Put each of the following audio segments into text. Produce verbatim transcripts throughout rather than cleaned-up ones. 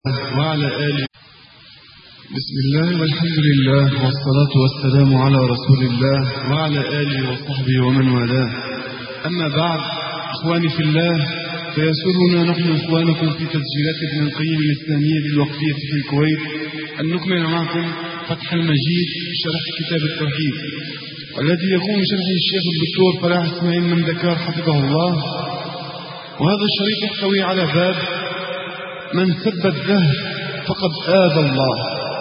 وعلى آله. بسم الله والحمد لله والصلاة والسلام على رسول الله وعلى آله وصحبه ومن والاه. أما بعد، إخواني في الله، فيسرنا نحن إخوانكم في تسجيلات ابن القيم الإسلامية بالوقفية في الكويت أن نكمل معكم فتح المجيد شرح كتاب التوحيد، والذي يكون شرح الشيخ الدكتور فلاح إسماعيل من دكار حفظه الله. وهذا الشريط يحتوي على باب من سب الدهر فقد آذى الله.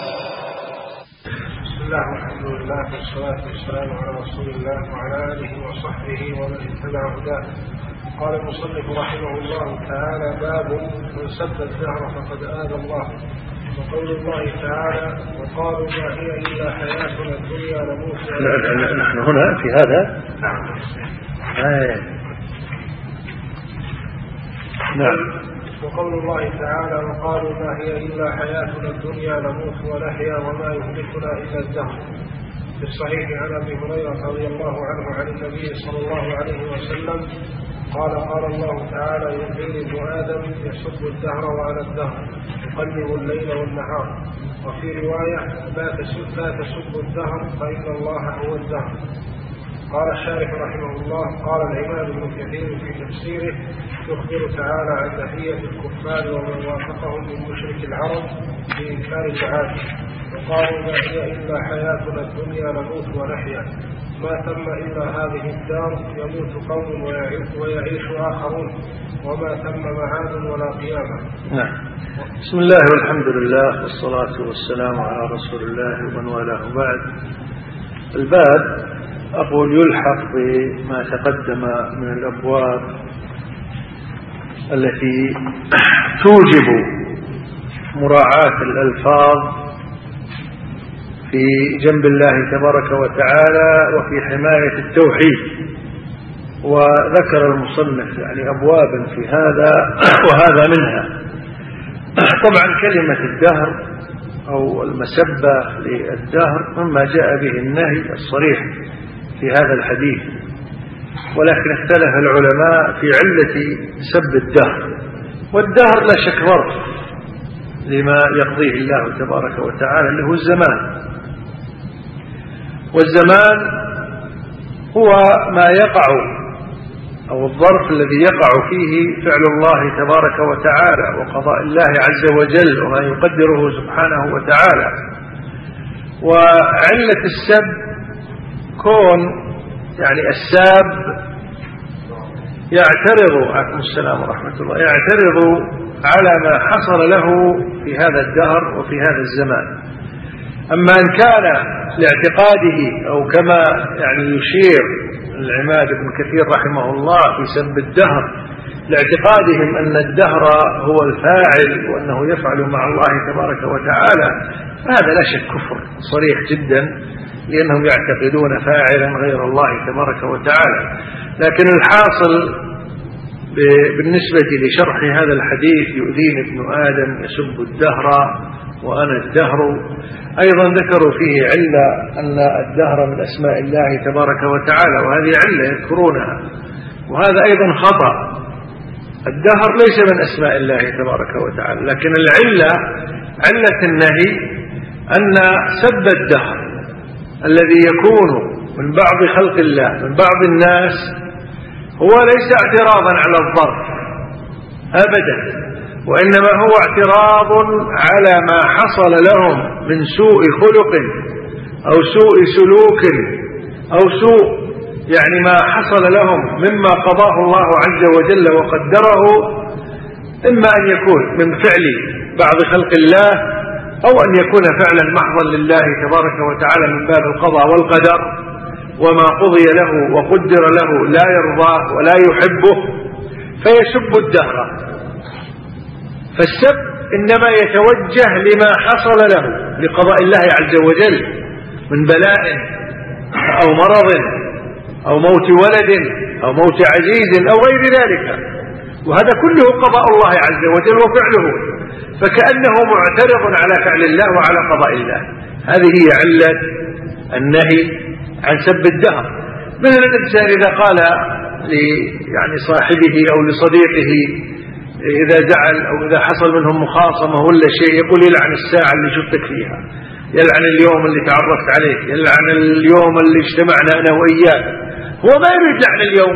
بسم الله والحمد لله والصلاة والسلام على رسول الله وعلى آله وصحبه ومن اتبع هداه. قال المصنف رحمه الله تعالى: باب من سب الدهر فقد آذى الله. وقول الله تعالى: وقالوا ما هي إلا حياتنا الدنيا نموت. نحن هنا في هذا. نعم. نعم. وقول الله تعالى: وقالوا ما هي إلا حياتنا الدنيا نموت ونحيا وما يهلكنا إلا الدهر. في الصحيح عن أبي هريرة رضي الله عنه عن النبي صلى الله عليه وسلم قال: قال الله تعالى: يحيي ابن آدم يسب الدهر وأنا الدهر يقلب الليل والنهار. وفي رواية: لا تسب لا تسب الدهر فإن الله هو الدهر. قال الشارح رحمه الله: قال العماد بن كثير في تفسيره: يخبر تعالى عن نهية الكفار ومن وافقهم من مشرك العرب بإنكار البعاث. وقالوا ما هي إلا حياتنا الدنيا نموت ونحيا، ما ثم إلا هذه الدار يموت قوم ويعيش آخرون وما ثم معاد ولا قيامة. نعم. بسم الله والحمد لله والصلاة والسلام على رسول الله ومن والاه. بعد، الباب أقول يلحق بما تقدم من الأبواب التي توجب مراعاة الألفاظ في جنب الله تبارك وتعالى وفي حماية التوحيد. وذكر المصنف يعني أبوابا في هذا وهذا منها. طبعا كلمة الدهر أو المسبة للدهر مما جاء به النهي الصريح في هذا الحديث، ولكن اختلف العلماء في علة سب الدهر. والدهر لا شك ظرف لما يقضيه الله تبارك وتعالى اللي هو الزمان، والزمان هو ما يقع أو الظرف الذي يقع فيه فعل الله تبارك وتعالى وقضاء الله عز وجل وما يقدره سبحانه وتعالى. وعلة السب كون يعني الساب يعترض عليكم السلام ورحمة الله يعترض على ما حصل له في هذا الدهر وفي هذا الزمان. أما إن كان لاعتقاده أو كما يعني يشير العماد بن كثير رحمه الله في سب الدهر لاعتقادهم أن الدهر هو الفاعل وأنه يفعل مع الله تبارك وتعالى، فهذا لا شك كفر صريح جدا، لأنهم يعتقدون فاعلا غير الله تبارك وتعالى. لكن الحاصل بالنسبة لشرح هذا الحديث يؤذيني ابن آدم يسب الدهر وأنا الدهر، أيضا ذكروا فيه علة أن الدهر من أسماء الله تبارك وتعالى، وهذه علة يذكرونها، وهذا أيضا خطأ. الدهر ليس من أسماء الله تبارك وتعالى، لكن العلة علة النهي أن سب الدهر الذي يكون من بعض خلق الله من بعض الناس هو ليس اعتراضا على الظرف أبدا، وإنما هو اعتراض على ما حصل لهم من سوء خلق أو سوء سلوك أو سوء يعني ما حصل لهم مما قضاه الله عز وجل وقدره، إما أن يكون من فعل بعض خلق الله أو أن يكون فعلا محضا لله تبارك وتعالى من باب القضاء والقدر، وما قضي له وقدر له لا يرضاه ولا يحبه فيسب الدهر. فالسب إنما يتوجه لما حصل له لقضاء الله عز وجل من بلاء أو مرض أو موت ولد أو موت عزيز أو غير ذلك، وهذا كله قضاء الله عز وجل وفعله، فكأنه معترض على فعل الله وعلى قضاء الله. هذه هي علة النهي عن سب الدهر. مثل الإنسان إذا قال يعني صاحبه أو لصديقه إذا زعل أو إذا حصل منهم مخاصمة ولا شيء يقول يلعن الساعة اللي شفتك فيها، يلعن اليوم اللي تعرفت عليك، يلعن اليوم اللي اجتمعنا أنا وإياك. هو ما يريد لعن اليوم،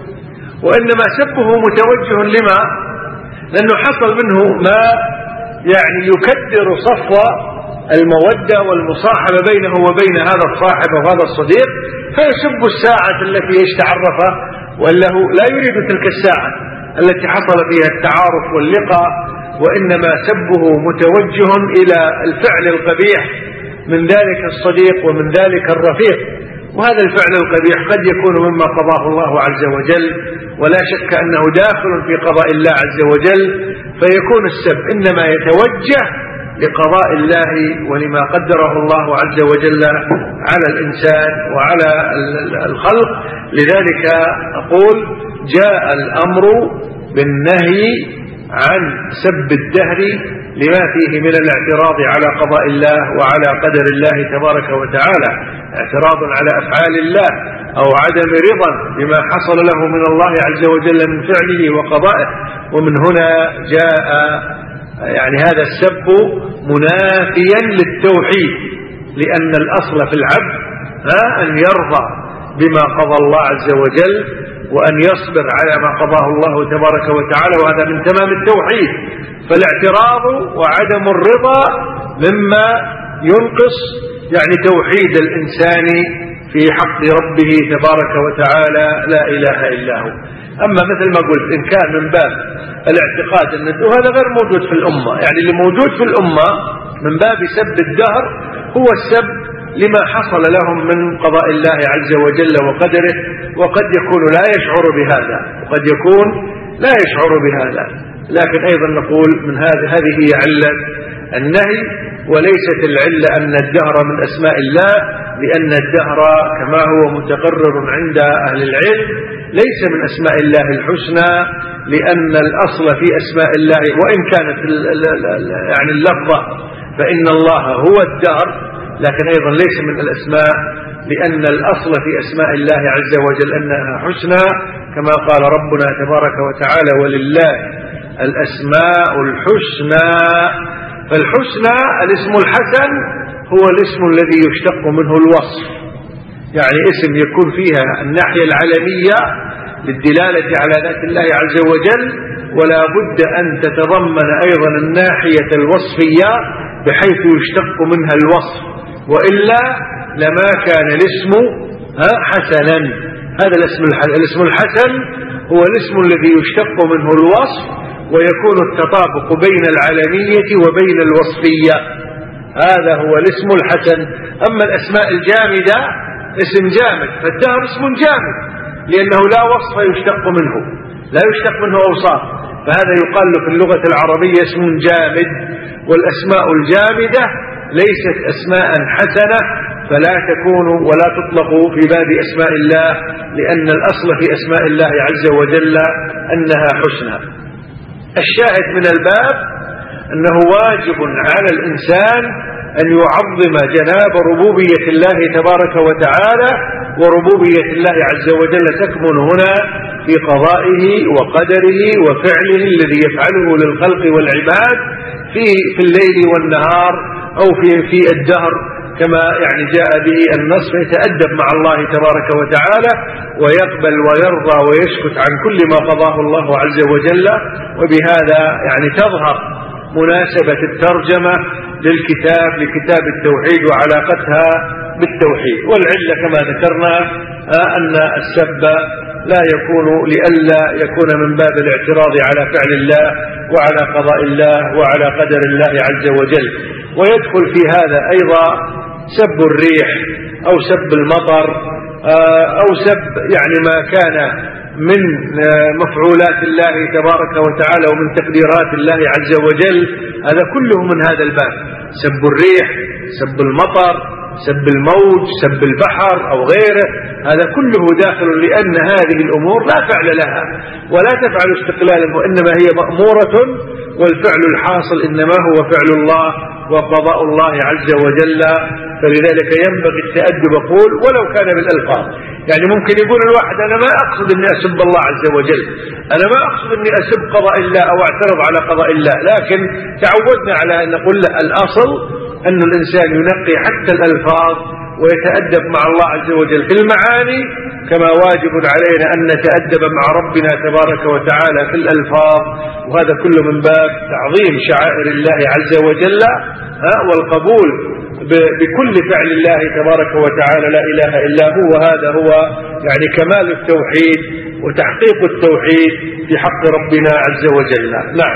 وإنما سبه متوجه لما؟ لأنه حصل منه ما يعني يكدر صفوة المودة والمصاحبة بينه وبين هذا الصاحب وهذا الصديق، فيسب الساعة التي يتعرفها، وإلا لا يريد تلك الساعة التي حصل فيها التعارف واللقاء، وإنما سبه متوجه إلى الفعل القبيح من ذلك الصديق ومن ذلك الرفيق. وهذا الفعل القبيح قد يكون مما قضاه الله عز وجل، ولا شك أنه داخل في قضاء الله عز وجل، فيكون السب إنما يتوجه لقضاء الله ولما قدره الله عز وجل على الإنسان وعلى الخلق. لذلك أقول جاء الأمر بالنهي عن سب الدهر لما فيه من الاعتراض على قضاء الله وعلى قدر الله تبارك وتعالى، اعتراض على أفعال الله أو عدم رضا بما حصل له من الله عز وجل من فعله وقضائه. ومن هنا جاء يعني هذا السب منافيا للتوحيد، لأن الأصل في العبد أن يرضى بما قضى الله عز وجل وأن يصبر على ما قضاه الله تبارك وتعالى، وهذا من تمام التوحيد. فالاعتراض وعدم الرضا مما ينقص يعني توحيد الإنسان في حق ربه تبارك وتعالى لا إله إلا هو. أما مثل ما قلت إن كان من باب الاعتقاد أن هذا غير موجود في الأمة، يعني اللي موجود في الأمة من باب سب الدهر هو السب لما حصل لهم من قضاء الله عز وجل وقدره، وقد يكون لا يشعر بهذا وقد يكون لا يشعر بهذا. لكن أيضا نقول من هذه هذه هي علة النهي، وليست العلة أن الدهر من أسماء الله، لأن الدهر كما هو متقرر عند أهل العلم ليس من أسماء الله الحسنى، لأن الأصل في أسماء الله وإن كانت يعني اللفظة فإن الله هو الدهر، لكن أيضا ليس من الأسماء، لأن الأصل في أسماء الله عز وجل أنها حسنى، كما قال ربنا تبارك وتعالى ولله الأسماء الحسنى. فالحسنى الاسم الحسن هو الاسم الذي يشتق منه الوصف، يعني اسم يكون فيها الناحية العلمية للدلالة على ذات الله عز وجل، ولا بد أن تتضمن أيضا الناحية الوصفية بحيث يشتق منها الوصف، وإلا لما كان الاسم حسنا. هذا الاسم الاسم الحسن هو الاسم الذي يشتق منه الوصف، ويكون التطابق بين العلمية وبين الوصفية، هذا هو الاسم الحسن. أما الأسماء الجامدة اسم جامد، فالدهر اسم جامد لأنه لا وصف يشتق منه، لا يشتق منه أوصاف، فهذا يقال في اللغة العربية اسم جامد. والأسماء الجامدة ليست أسماء حسنة، فلا تكون ولا تطلق في باب أسماء الله، لأن الأصل في أسماء الله عز وجل أنها حسنى. الشاهد من الباب أنه واجب على الإنسان أن يعظم جناب ربوبية الله تبارك وتعالى، وربوبية الله عز وجل تكمن هنا في قضائه وقدره وفعله الذي يفعله للخلق والعباد في في الليل والنهار أو في في الدهر، كما يعني جاء به النص، فيتأدب مع الله تبارك وتعالى ويقبل ويرضى ويسكت عن كل ما قضاه الله عز وجل. وبهذا يعني تظهر مناسبة الترجمة للكتاب لكتاب التوحيد وعلاقتها بالتوحيد. والعلة كما ذكرنا أن السب لا يكون لئلا يكون من باب الاعتراض على فعل الله وعلى قضاء الله وعلى قدر الله عز وجل. ويدخل في هذا أيضا سب الريح أو سب المطر أو سب يعني ما كان من مفعولات الله تبارك وتعالى ومن تقديرات الله عز وجل، هذا كله من هذا الباب. سب الريح، سب المطر، سب الموج، سب البحر أو غيره، هذا كله داخل، لأن هذه الأمور لا فعل لها ولا تفعل استقلالا، وإنما هي مأمورة والفعل الحاصل إنما هو فعل الله وقضاء الله عز وجل. فلذلك ينبغي التأدب أقول ولو كان بالألفاظ. يعني ممكن يقول الواحد أنا ما أقصد أني أسب الله عز وجل، أنا ما أقصد أني أسب قضاء الله أو أعترض على قضاء الله، لكن تعودنا على أن نقول لا، الأصل أن الإنسان ينقي حتى الألفاظ ويتأدب مع الله عز وجل في المعاني، كما واجب علينا أن نتأدب مع ربنا تبارك وتعالى في الألفاظ. وهذا كله من باب تعظيم شعائر الله عز وجل والقبول بكل فعل الله تبارك وتعالى لا إله إلا هو. وهذا هو يعني كمال التوحيد وتحقيق التوحيد في حق ربنا عز وجل. نعم.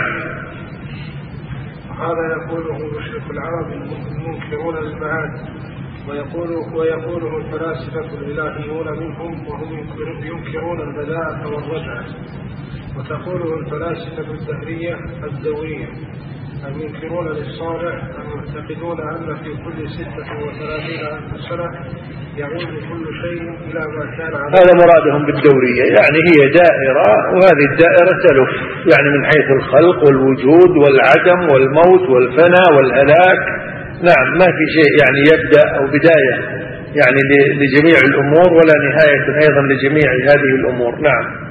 هذا يقوله مشرك العرب المنكرون للمعاد، ويقول ويقوله الفلاسفة الإلهيون منهم وهم ينكرون البداءة والرجعة، وتقوله الفلاسفة الدهرية الدورية المنكرون للصالح المعتقدون أن في كل ستة وثلاثين ألف سنة يعود كل شيء إلى ما كان عليه. هذا مرادهم بالدورية، يعني هي دائرة، وهذه الدائرة تلف يعني من حيث الخلق والوجود والعدم والموت والفناء والهلاك. نعم، ما في شيء يعني يبدأ أو بداية يعني لجميع الأمور ولا نهاية أيضا لجميع هذه الأمور. نعم.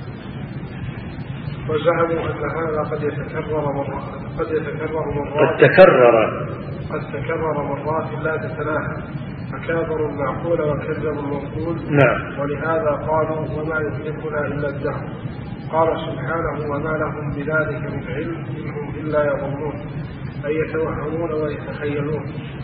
وزعموا أن هذا قد يتكرر مرات قد يتكرر مرات قد تكرر قد تكرر مرات لا تتناهى، فكابروا المعقول وكذبوا المنقول. نعم. ولهذا قالوا وما يهلكنا إلا الدهر. قال سبحانه وما لهم بذلك من علم إنهم إلا يظنون، أي يتوهمون ويتخيلون.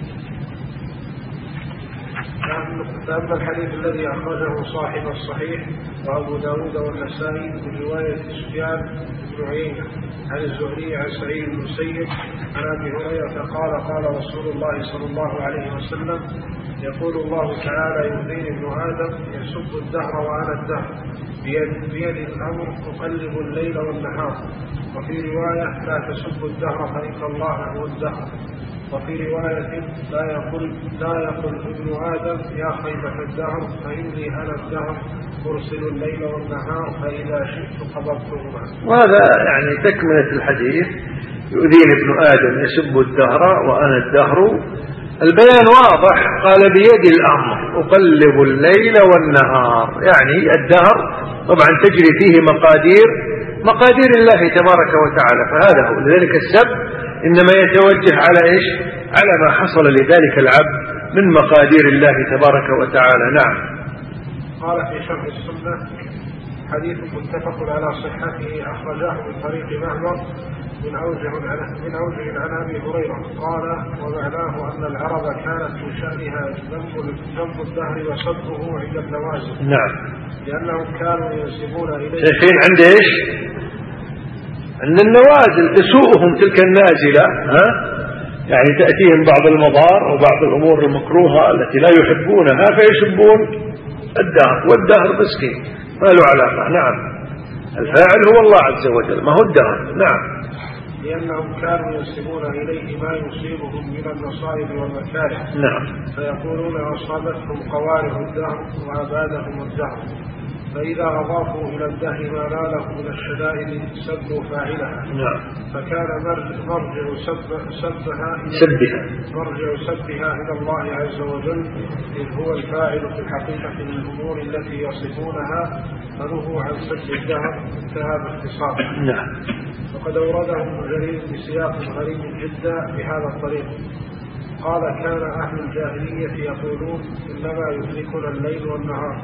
فأما الحديث الذي أخرجه صاحب الصحيح وأبو داود والنسائي من رواية سفيان بن عيينة عن الزهري عن سعيد بن المسيب عن أبي هريرة قال قال رسول الله صلى الله عليه وسلم يقول الله تعالى يؤذيني ابن آدم يسب الدهر وأنا الدهر بيد, بيد الأمر أقلب الليل والنهار. وفي رواية لا تسب الدهر فإن الله هو الدهر. وفي رواية لا يقل لا يقل ابن آدم يا خيبة الدهر فإني أنا الدهر أرسل الليل والنهار فإذا شئت قبضتهما. وهذا يعني تكملة الحديث يؤذيني ابن آدم يسب الدهر وأنا الدهر. البيان واضح، قال بيد الأمر أقلب الليل والنهار، يعني الدهر طبعا تجري فيه مقادير مقادير الله تبارك وتعالى، فهذا هو. لذلك السب إنما يتوجه على إيش؟ على ما حصل لذلك العبد من مقادير الله تبارك وتعالى. نعم. قال في شرح السنة حديث متفق على صحته أخرجاه من طريق معمر من أوجه من أوجه عن أبي هريرة قال ومعناه أن العرب كانت في شأنها ذنب الدهر وصدره عند النوازل. نعم. لأنهم كانوا ينسبون إليه. شايفين عند إيش؟ أن النوازل تسوءهم تلك النازلة، ها؟ يعني تأتيهم بعض المضار وبعض الأمور المكروهة التي لا يحبونها فيسبون الدهر، والدهر مسكين ما له علاقة. نعم. الفاعل هو الله عز وجل ما هو الدهر. نعم. لأنهم كانوا ينسبون إليه ما يصيبهم من المصائب والمكاره. نعم. فيقولون أصابتهم قوارع الدهر وأبادهم الدهر، فإذا أضافوا إلى الدهر ما ناله من الشدائد سبوا فاعلها. نعم. فكان مرجع سب سبها سبها مرجع سبها إلى الله عز وجل، إذ هو الفاعل في الحقيقة من الأمور التي يصفونها، فنهوا عن سب الدهر انتهى باختصار. نعم. وقد أورده ابن جرير بسياق غريب جدا بهذا الطريق. قال كان أهل الجاهلية يقولون إنما يهلكنا الليل والنهار،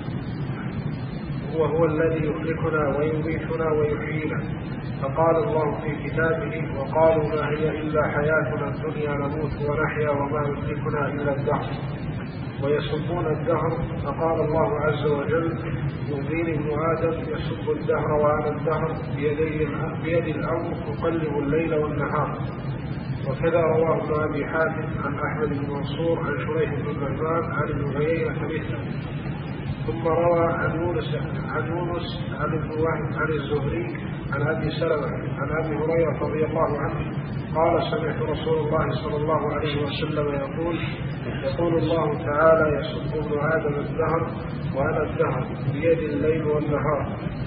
وهو الذي يهلكنا ويميتنا ويحيينا. فقال الله في كتابه وقالوا ما هي إلا حياتنا الدنيا نموت ونحيا وما يهلكنا إلا الدهر ويسبون الدهر. فقال الله عز وجل يؤذيني ابن آدم يسب الدهر وأنا الدهر بيد الأمر أقلب الليل والنهار. وكذا رواه ابن أبي حاتم عن أحمد بن منصور عن شريح بن النعمان عن ابن عيينة مثله. ثم روى عن يونس عن يونس عن ابن وهب عن الزهري عن أبي سلمة عن أبي هريرة رضي الله عنه قال سمعت رسول الله صلى الله عليه وسلم يقول يقول الله تعالى يسب ابن آدم الدهر وأنا الدهر بيد الليل والنهار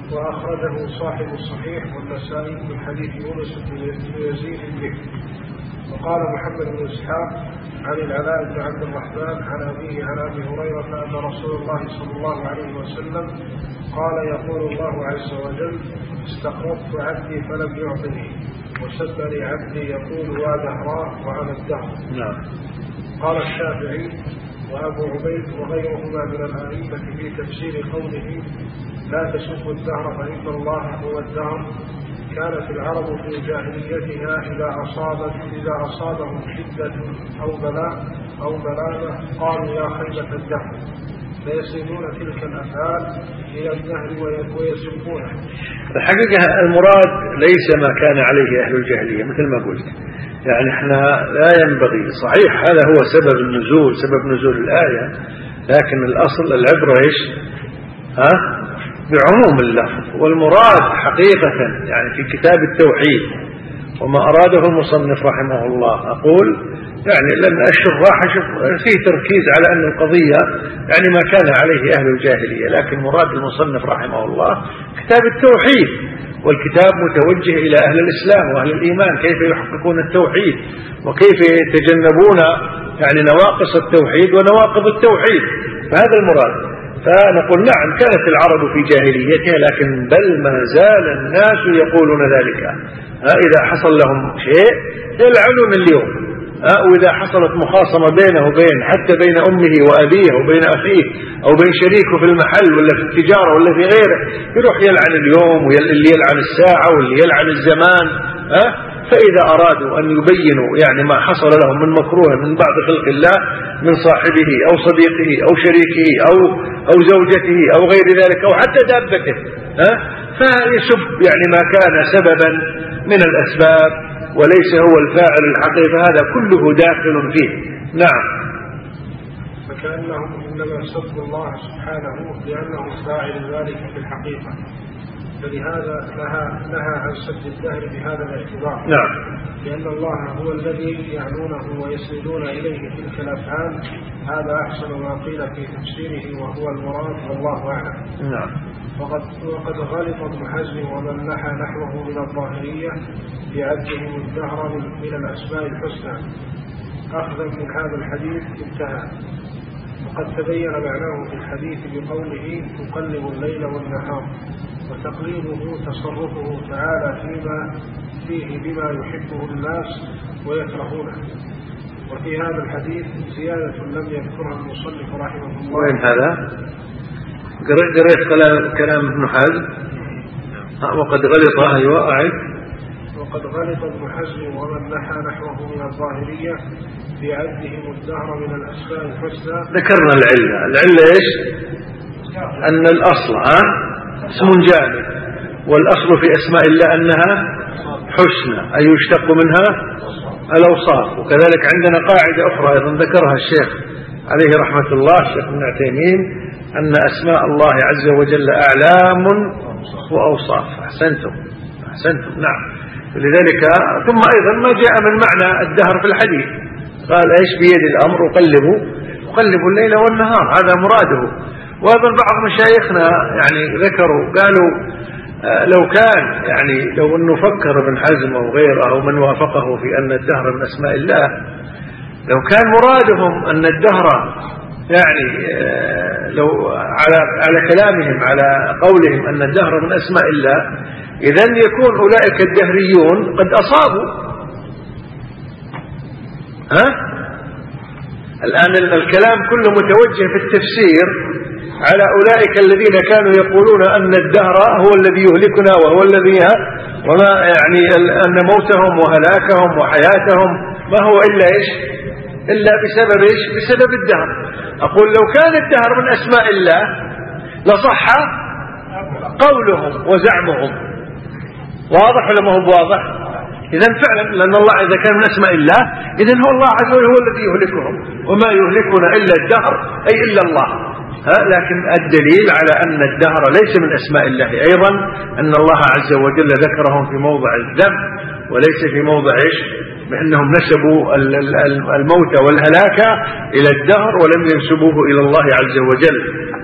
وأخرجه صاحب الصحيح والنسائي من حديث يونس بن يزيد به. وقال محمد بن إسحاق عن العلاء بن عبد الرحمن عن أبيه عن أبي هريرة أن رسول الله صلى الله عليه وسلم قال يقول الله عز وجل استقرضت عبدي فلم يعطني وسبني عبدي يقول يا دهراء وأنا الدهر. نعم. قال الشافعي وأبو عبيد وغيرهما من الأئمة في تفسير قوله لا تسبوا الدهر فإن الله هو الدهر كانت العرب في جاهليتها إذا أصابت إذا أصابهم شدة أو بلاء أو بلانة قالوا يا خيبة الدهر فيسلمون تلك الأفعال إلى الدهر ويسبونه. الحقيقة المراد ليس ما كان عليه أهل الجاهلية مثل ما قلت، يعني احنا لا ينبغي، صحيح هذا هو سبب النزول سبب نزول الآية، لكن الأصل العبرة إيش؟ ها؟ بعموم اللفظ، والمراد حقيقة يعني في كتاب التوحيد وما أراده المصنف رحمه الله، أقول يعني لأن الشراح فيه تركيز على أن القضية يعني ما كان عليه أهل الجاهلية، لكن مراد المصنف رحمه الله كتاب التوحيد، والكتاب متوجه إلى أهل الإسلام وأهل الإيمان كيف يحققون التوحيد وكيف يتجنبون يعني نواقص التوحيد ونواقض التوحيد، فهذا المراد. فنقول نعم كانت العرب في جاهليتها، لكن بل ما زال الناس يقولون ذلك، إذا حصل لهم شيء يلعنون اليوم، وإذا حصلت مخاصمة بينه وبين حتى بين أمه وأبيه وبين أخيه أو بين شريكه في المحل ولا في التجارة ولا في غيره يروح يلعن اليوم واللي يلعن الساعة واللي يلعن الزمان. فإذا أرادوا أن يبينوا يعني ما حصل لهم من مكروه من بعض خلق الله من صاحبه أو صديقه أو شريكه أو أو زوجته أو غير ذلك أو حتى دابته، فيسب يعني ما كان سببا من الأسباب وليس هو الفاعل الحقيقي، هذا كله داخل فيه. نعم. فكأنهم إنما سبوا الله سبحانه لأنه فاعل ذلك في الحقيقة، فلهذا نهى نهى عن سب الدهر بهذا الاعتبار. نعم. لأن الله هو الذي يعنونه ويسندون إليه تلك الأفعال، هذا أحسن ما قيل في تفسيره وهو المراد والله أعلم. نعم. وقد وقد غلط ابن حزم ومن نحى نحوه من الظاهرية بعدهم الدهر من الأسماء الحسنى أخذا من هذا الحديث انتهى. وقد تبين معناه في الحديث بقوله تقلب الليل والنهار، وتقليبه تصرفه تعالى فيما فيه بما يحبه الناس ويكرهونه. وفي هذا الحديث زيادة لم يذكرها المصنف رحمه الله. وين هذا؟ قريت كلام كلام ابن حزم. وقد غلط أيوة أعد. وقد غلط ابن حزم ومن نحى نحوه من الظاهرية بعدهم الدهر من الأسماء الحسنى. ذكرنا العلة، العلة إيش؟ أن الأصل ها اسم جامع، والأصل في أسماء الله أنها حسنى أي يشتق منها الأوصاف. وكذلك عندنا قاعدة أخرى أيضا ذكرها الشيخ عليه رحمة الله الشيخ ابن عثيمين، أن أسماء الله عز وجل أعلام وأوصاف. أحسنتم أحسنتم نعم. لذلك ثم أيضا ما جاء من معنى الدهر في الحديث، قال إيش بيد الأمر وقلبوا قلبوا الليل والنهار، هذا مراده. وأيضا بعض مشايخنا يعني ذكروا قالوا لو كان يعني لو أنه فكر ابن حزم أو غيره أو من وافقه في أن الدهر من أسماء الله، لو كان مرادهم أن الدهر يعني لو على على كلامهم على قولهم أن الدهر من أسماء الله، إذن يكون أولئك الدهريون قد أصابوا. ها؟ الآن الكلام كله متوجه في التفسير على أولئك الذين كانوا يقولون أن الدهر هو الذي يهلكنا وهو الذي وما يعني أن موتهم وهلاكهم وحياتهم ما هو إلا إيش إلا بسبب إيش بسبب الدهر. أقول لو كان الدهر من أسماء الله لصح قولهم وزعمهم، واضح ولا ما هو واضح؟ إذن فعلا لأن الله إذا كان من أسماء الله إذن هو الله عز وجل هو الذي يهلكهم، وما يهلكنا إلا الدهر أي إلا الله. ها لكن الدليل على أن الدهر ليس من أسماء الله أيضا أن الله عز وجل ذكرهم في موضع الذم وليس في موضع إيش بأنهم نسبوا الموت والهلاك إلى الدهر ولم ينسبوه إلى الله عز وجل.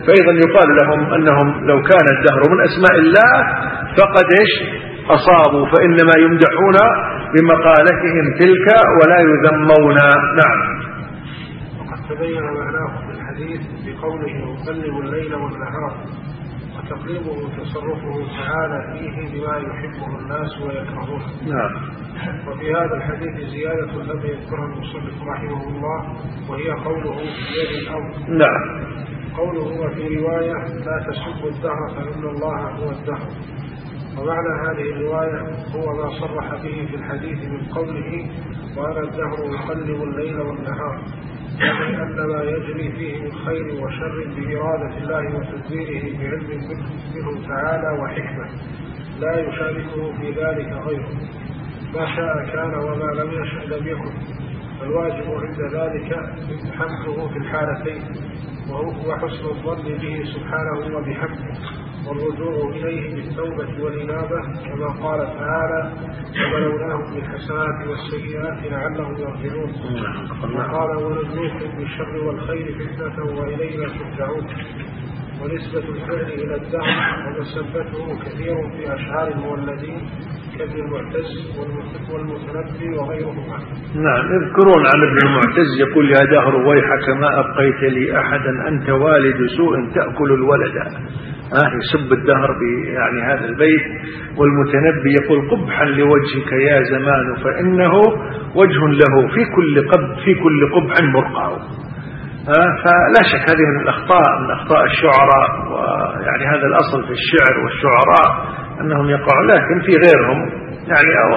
فأيضا يقال لهم أنهم لو كان الدهر من أسماء الله فقد إيش أصابوا، فإنما يمدحون بمقالتهم تلك ولا يذمون. نعم. وقد تبين معناه في الحديث بقوله يقلب الليل والنهار، وتقليبه تصرفه تعالى فيه بما يحبه الناس ويكرهونه. نعم. وفي هذا الحديث زيادة لم يذكرها المصنف رحمه الله، وهي قوله بيد الأرض. نعم. قوله وفي رواية لا تسبوا الدهر فإن الله هو الدهر. ومعنى هذه الرواية هو ما صرح به في الحديث من قوله وأنا الدهر يقلب الليل والنهار، يعني أن ما يجري فيه من خير وشر بإرادة الله وتدبيره بعلم منه تعالى وحكمة لا يشاركه في ذلك غيره، ما شاء كان وما لم يشأ لم يكن. فالواجب عند ذلك حمده في الحالتين، وهو حسن الظن به سبحانه وبحمده، والرجوع إليه بالتوبة والإنابة، كما قال تعالى وبلوناهم بالحسنات والسيئات لعلهم يرجعون، وقال ونبلوكم بالشر والخير فتنة وإلينا ترجعون. ونسبة الفعل إلى الدهر ومسبته كثير في أشعار المولدين كابن المعتز والمتنبي وغيرهما. نعم. يذكرون عن ابن المعتز يقول يا دهر ويحك ما أبقيت لي أحدا أنت والد سوء تأكل الولد. آه يسب الدهر يعني هذا البيت. والمتنبي يقول قبحا لوجهك يا زمان فإنه وجه له في كل قب في كل قبح مرقع. آه فلا شك هذه من الأخطاء من أخطاء الشعراء، ويعني هذا الأصل في الشعر والشعراء أنهم يقعون، لكن في غيرهم يعني أو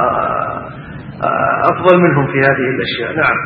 أفضل منهم في هذه الأشياء. نعم.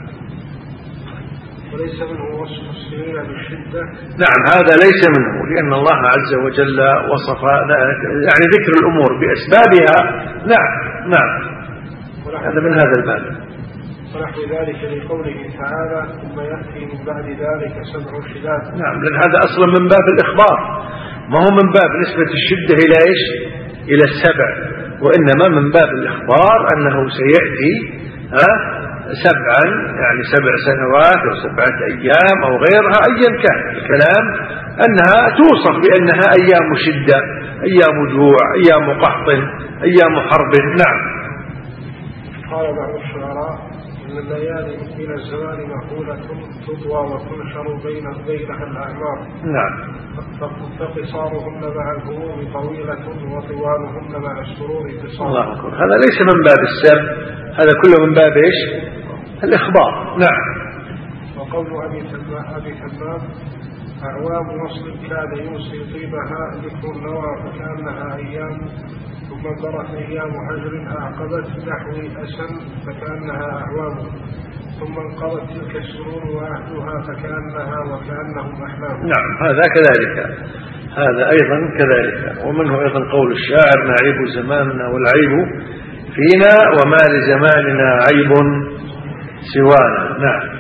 وليس منه وصف السنين بالشدة. نعم هذا ليس منه، لأن الله عز وجل وصف يعني ذكر الأمور بأسبابها. نعم. نعم. هذا من هذا الباب. ونحو ذلك لقوله تعالى ثم يأتي من بعد ذلك سبع شداد. نعم. لأن هذا أصلا من باب الإخبار، ما هو من باب نسبة الشدة إلى إيش إلى السبع، وإنما من باب الإخبار أنه سيأتي ها سبعا يعني سبع سنوات أو سبعة أيام أو غيرها أيا كان الكلام، أنها توصف بأنها أيام شدة، أيام جوع، أيام قحط، أيام حرب. نعم. قال بعض الشعراء إن الليالي من الزمان مقولة تطوى وتنشر بين بينها الأعمار. نعم. فقصارهن مع الهموم طويلة وطوالهن مع السرور قصار. الله أكبر. هذا ليس من باب السب، هذا كله من باب إيش الإخبار. نعم. وقول أبي تمام أعوام وصل كاد يوصي طيبها ذكر النوى فكأنها أيام، ثم برت أيام هجر أعقبت نحو أسن فكأنها أعوام، ثم انقضت تلك السرور وأهلها فكأنها وكأنهم أحلام. نعم هذا كذلك، هذا أيضا كذلك. ومنه أيضا قول الشاعر نعيب زماننا والعيب فينا وما لزماننا عيب سوانا. نعم.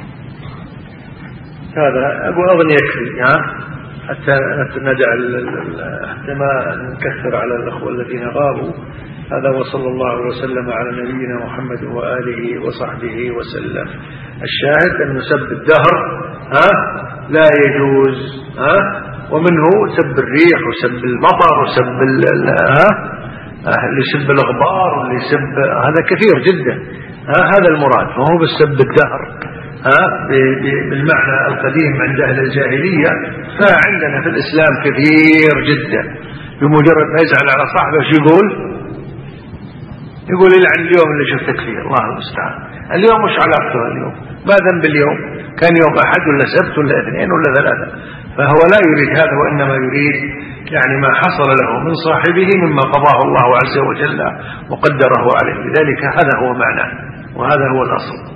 هذا أبو أظن يكفي ها حتى ندع حتى ما نكثر على الأخوة الذين غابوا. هذا وصلى الله وسلم على نبينا محمد وآله وصحبه وسلم. الشاهد أن سب الدهر ها لا يجوز ها، ومنه سب الريح وسب المطر وسب ها اللي يسب الغبار واللي يسب هذا كثير جدا. ها هذا المراد، فهو بالسب الدهر ها بالمعنى القديم عند أهل الجاهلية، فعندنا في الإسلام كثير جدا. بمجرد ما يزعل على صاحبه شو يقول؟ يقول يلعن اليوم اللي شفتك فيه. الله المستعان. اليوم مش علاقته اليوم، ما ذنب اليوم؟ كان يوم أحد ولا سبت ولا اثنين ولا ثلاثة. فهو لا يريد هذا، وإنما يريد يعني ما حصل له من صاحبه مما قضاه الله عز وجل وقدره عليه. لذلك هذا هو معناه وهذا هو الأصل.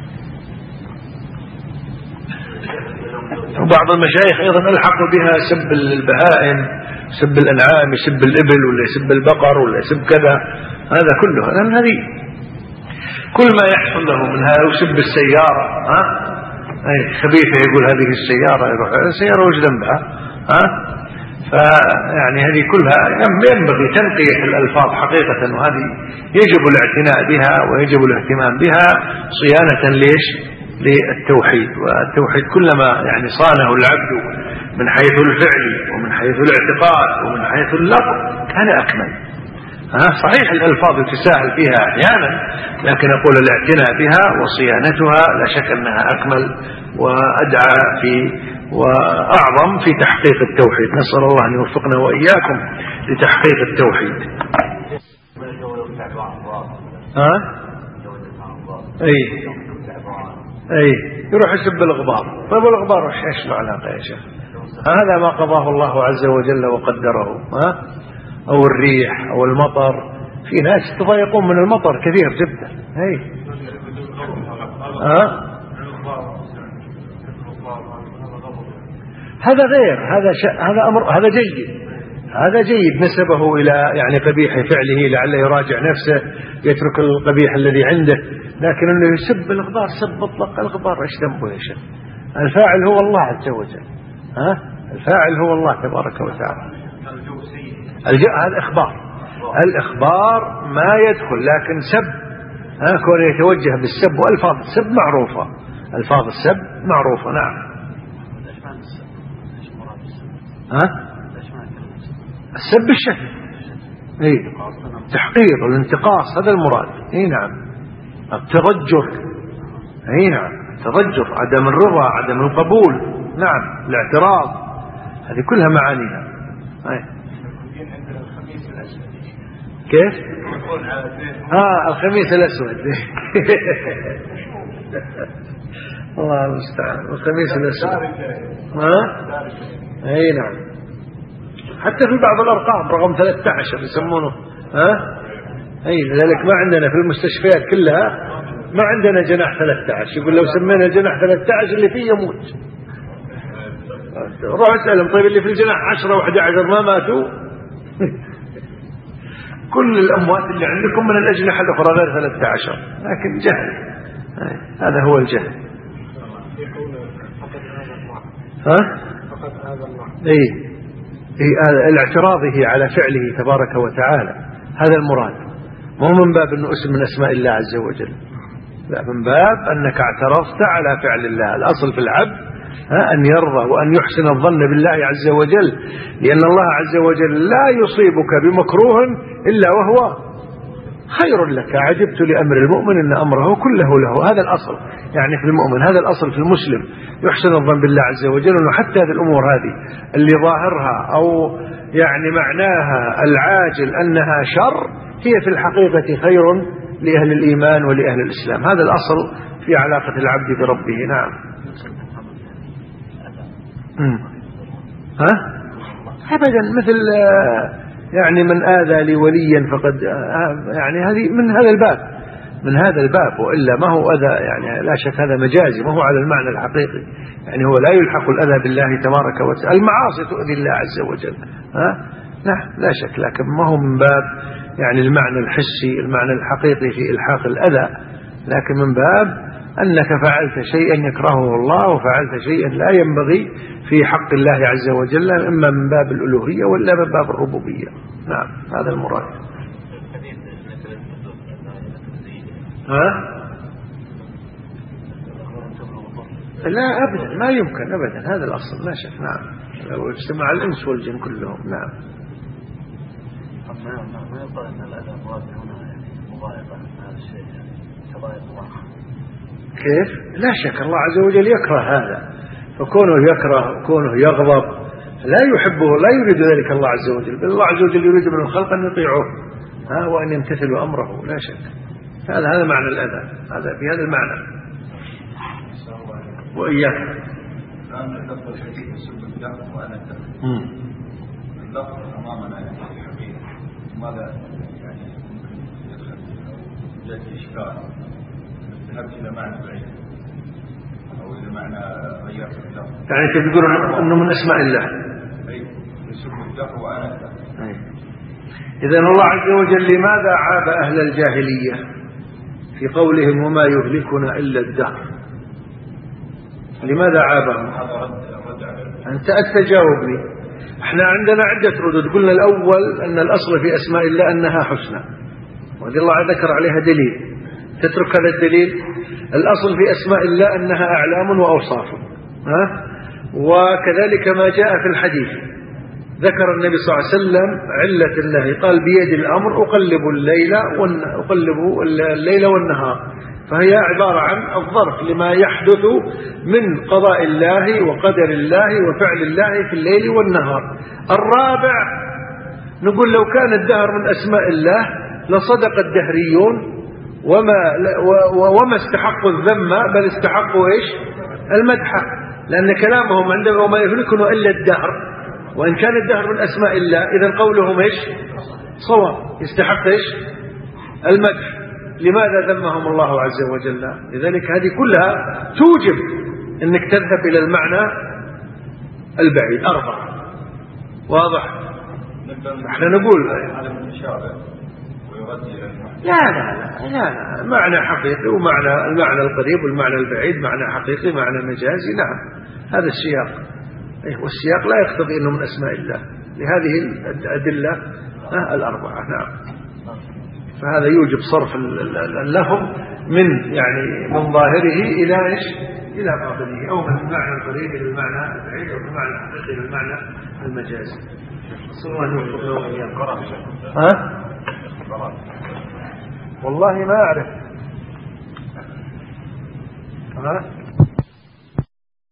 وبعض المشايخ أيضا ألحقوا بها سب البهائم، سب الأنعام، يسب الإبل ولا يسب البقر ولا يسب كذا. هذا كله لأن هذه كل ما يحصل له منها. يسب السيارة ها أي خبيثة، يقول هذه السيارة، يروح السيارة وش ذنبها ها. فيعني هذه كلها ينبغي تنقية الألفاظ حقيقة، وهذه يجب الاعتناء بها ويجب الاهتمام بها صيانة ليش للتوحيد. والتوحيد كلما يعني صانه العبد من حيث الفعل ومن حيث الاعتقاد ومن حيث اللفظ كان أكمل. ها صحيح الألفاظ يتساهل فيها أحيانا، لكن أقول الاعتناء بها وصيانتها لا شك أنها أكمل وأدعى في وأعظم في تحقيق التوحيد. نسأل الله أن يوفقنا وإياكم لتحقيق التوحيد. ها؟ أي أي يروح يسب الغبار. طيب الغبار إيش له علاقة يا شيخ؟ هذا ما قضاه الله عز وجل وقدره. ها؟ أو الريح أو المطر، في ناس يتضايقون من المطر كثير جدا. أي ها؟ هذا غير هذا ش... هذا أمر هذا جيد، هذا جيد نسبه إلى يعني قبيح فعله لعله يراجع نفسه يترك القبيح الذي عنده، لكن أنه يسب الغبار سب مطلق. الغبار إيش ذنبه يا شيخ؟ الفاعل هو الله عز وجل. ها؟ الفاعل هو الله تبارك وتعالى. هذا إخبار، الإخبار ما يدخل، لكن سب ها كون يتوجه بالسب، وألفاظ السب معروفة، ألفاظ السب معروفة. نعم. ها؟ السب الشتم، اي تحقير والانتقاص، هذا المراد. اي نعم. التضجر، اي نعم، التضجر، عدم الرضا، عدم القبول، نعم، الاعتراض، هذه كلها معانيها. أي. كيف؟ اه الخميس الاسود. الله المستعان. الخميس الاسود. ها؟ اي نعم. حتى في بعض الارقام رقم ثلاثة عشر يسمونه. ها؟ اي لذلك ما عندنا في المستشفيات كلها ما عندنا جناح ثلاثة عشر، يقول لو سمينا جناح ثلاثة عشر اللي فيه يموت. روح اسالهم طيب اللي في الجناح عشرة وأحد عشر ما ماتوا؟ كل الاموات اللي عندكم من الاجنحه الاخرى غير ثلاثة عشر، لكن جهل. هذا هو الجهل. ها؟ اي اي الاعتراضه على فعله تبارك وتعالى، هذا المراد. مو من باب انه اسم من اسماء الله عز وجل، لا، من باب انك اعترضت على فعل الله. الاصل في العبد أن يرضى وأن يحسن الظن بالله عز وجل، لأن الله عز وجل لا يصيبك بمكروه إلا وهو خير لك. عجبت لأمر المؤمن إن أمره كله له. هذا الأصل يعني في المؤمن، هذا الأصل في المسلم، يحسن الظن بالله عز وجل. وحتى هذه الأمور هذه اللي ظاهرها أو يعني معناها العاجل أنها شر، هي في الحقيقة خير لأهل الإيمان ولأهل الإسلام. هذا الأصل في علاقة العبد بربه. نعم. ها؟ أبدا، مثل يعني من آذى لي وليا فقد يعني هذه من هذا الباب، من هذا الباب، وإلا ما هو أذى يعني لا شك هذا مجازي، ما هو على المعنى الحقيقي. يعني هو لا يلحق الأذى بالله تبارك وتعالى. المعاصي تؤذي الله عز وجل، ها؟ نعم لا شك، لكن ما هو من باب يعني المعنى الحسي، المعنى الحقيقي في إلحاق الأذى، لكن من باب أنك فعلت شيئا يكرهه الله وفعلت شيئا لا ينبغي في حق الله عز وجل، إما من باب الألوهية ولا من باب الربوبية. نعم هذا المراد. ها؟ لا أبدا، ما يمكن أبدا، هذا الأصل لا شك. نعم لو اجتمع الإنس والجن كلهم. نعم. ما يقال أن الأذى مراد هنا مضايقة هذا الشيء تضايق الله. كيف؟ لا شك الله عز وجل يكره هذا، فكونه يكره كونه يغضب لا يحبه، لا يريد ذلك الله عز وجل، بل الله عز وجل يريد من الخلق أن يطيعوه ها وأن يمتثلوا أمره. لا شك هذا هذا معنى الأذى، هذا في هذا المعنى. وإياك الآن اللفظ الحديث يسب الدم وأنا الدم، اللفظ أمامنا يعني الحقيقة ماذا يعني ممكن يدخل أو يأتي إشكال؟ ذهبت إلى معنى بعيد أو إلى معنى غيرت اللفظ، يعني أنت تقول أنه من أسماء الله. أي يسب الدم وأنا الدم. إذن الله عز وجل لماذا عاب أهل الجاهلية في قولهم وما يهلكنا إلا الدهر؟ لماذا عابهم؟ أنت أتجاوبني. احنا عندنا عدة ردود. قلنا الأول أن الأصل في أسماء الله أنها حسنى، وهذه الله ذكر عليها دليل. تترك هذا الدليل. الأصل في أسماء الله أنها أعلام وأوصاف، ها؟ وكذلك ما جاء في الحديث ذكر النبي صلى الله عليه وسلم علة النهي، قال بيد الأمر أقلب الليل أقلب الليل والنهار، فهي عبارة عن الظرف لما يحدث من قضاء الله وقدر الله وفعل الله في الليل والنهار. الرابع نقول لو كان الدهر من أسماء الله لصدق الدهريون وما, وما استحقوا الذم بل استحقوا إيش؟ المدح، لأن كلامهم عندما وما يهلكن إلا الدهر، وإن كان الدهر من أسماء الله إذن قولهم إيش؟ صواب، يستحق إيش؟ المدح. لماذا ذمهم الله عز وجل؟ لذلك هذه كلها توجب أنك تذهب إلى المعنى البعيد. أربعة واضح؟ احنا نقول لا لا لا لا لا معنى حقيقي ومعنى المعنى القريب والمعنى البعيد، معنى حقيقي معنى مجازي. نعم هذا السياق، والسياق لا يقتضي أنه من أسماء الله لهذه الأدلة الأربعة. نعم. فهذا يوجب صرف اللفظ من يعني من ظاهره إلى إيش؟ إلى باطنه، أو من المعنى القريب إلى المعنى البعيد، أو من المعنى الحقيقي إلى المعنى المجازي. ها؟ والله ما أعرف. ها؟